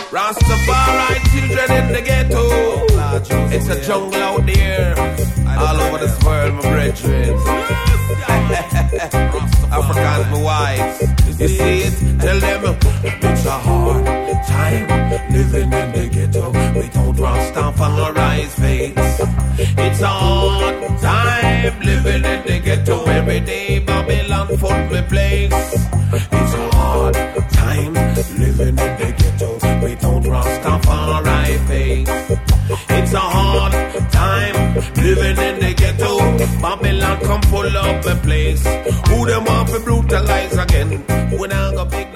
Rastafari children in the ghetto. It's a jungle out there, all over this world, my brethren. Africans, my wives. You see it? Tell them it's a hard time living in the ghetto without Rastafari's face. It's a hard time living in the ghetto. Every day Babylon foot me place. It's a hard time living in the ghetto without Rastafari face. It's a hard time living in the ghetto. Babylon come pull up a place. Who them want to brutalize again? When I go big